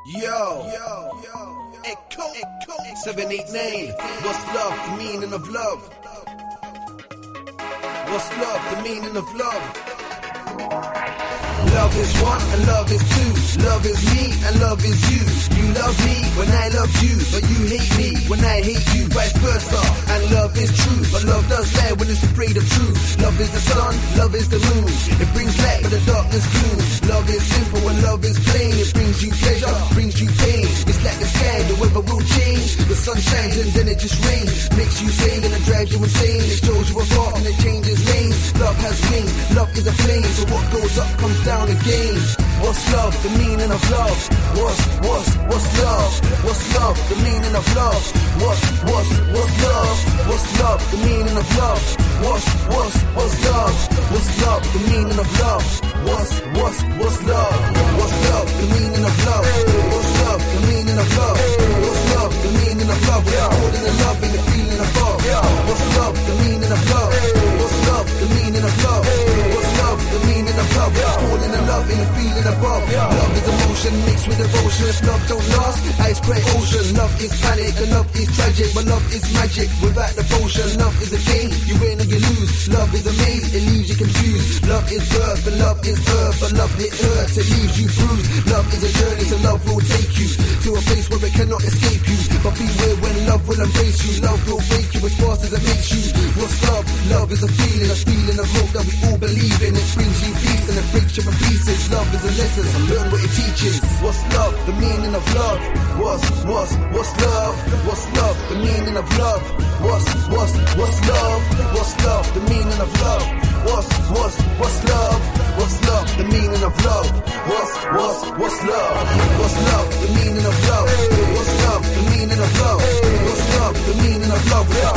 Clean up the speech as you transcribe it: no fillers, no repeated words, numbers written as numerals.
Yo, Echo, 789. What's love? The meaning of love. What's love? The meaning of love. Love is one and love is two. Love is me and love is you. You love me when I love you, but you hate me when I hate you. Vice versa. And love is true, but love does lie when it's afraid of truth. Love is the sun, love is the moon. It brings light but the darkness gloom. Love is simple and love is plain. It brings you pleasure, brings you pain. It's like the sky, the weather will change. The sun shines and then it just rains. Makes you sane and it drives you insane. It shows you a path and it changes lanes. Love has wings, love is a flame. So what goes up comes down again. What's love? The meaning of love. What's love? What's love? The meaning of love. What's love? What's love? The meaning of love. What's love? What's love? The meaning of love. What's love? What's love? The meaning of love. What's love? The meaning of love. What's love? The meaning of love. We're holding the love and the feeling above. What's love? The meaning of love. What's love? The meaning of love. What's love? The meaning of love. We're holding the love and the feeling above. Love is emotion mixed with devotion. If love don't last, ice great ocean. Love is panic and love is tragic, but love is magic without devotion. Love is a game, you win or you lose. Love is a maze, it leaves you confused. Love is birth and love is earth, but love it hurts, it leaves you bruised. Love is a journey, so love will take you to a place where it cannot escape you. But beware when love will embrace you. Love will break you as fast as it makes you. What's love? Love is a feeling of hope that we all believe in. It brings you peace and it breaks you in pieces. Love is a lesson, so learn what it teaches. What's love? The meaning of love. What's love? What's love? The meaning of love. What's love? What's love? The meaning of love. What's love? What's love? The meaning of love. What's love? What's love? The meaning of love. What's love? The meaning of love. What's love? The meaning of love. We're